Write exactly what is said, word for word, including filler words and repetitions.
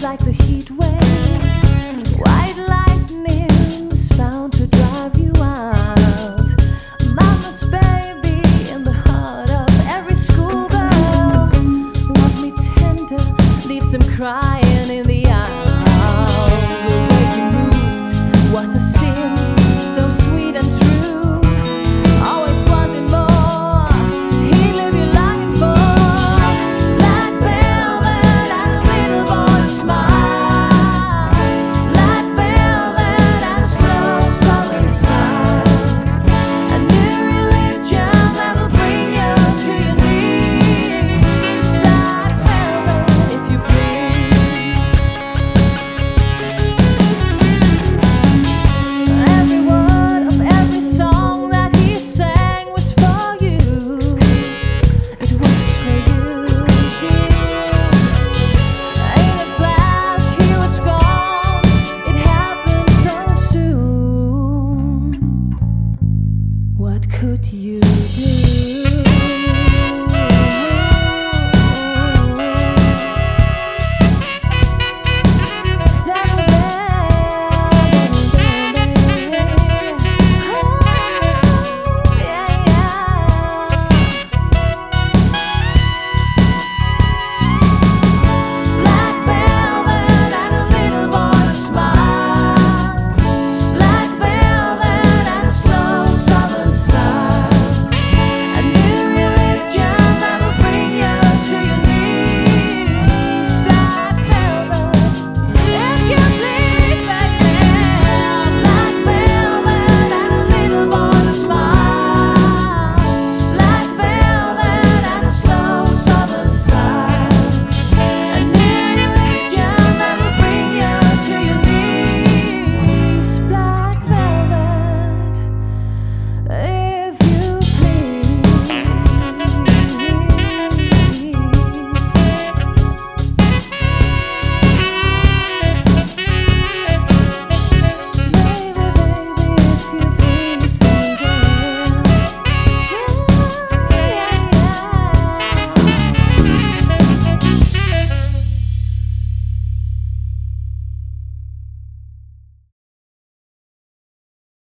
like the heat wave. White lightning's bound to drive you out. Mama's baby in the heart of every schoolgirl. Love me tender, leaves him crying in the aisle. The way he moved was a sin, so sweet and true. Always wanting more, he leave you longing for. Black velvet and a little boy's smile. Black velvet and a slow southern style. A new religion that'll bring you to your knees. Black velvet, if you please. Every word of every song that he sang was for you. It was for you, dear. In a flash, he was gone. It happened so soon. What could you do?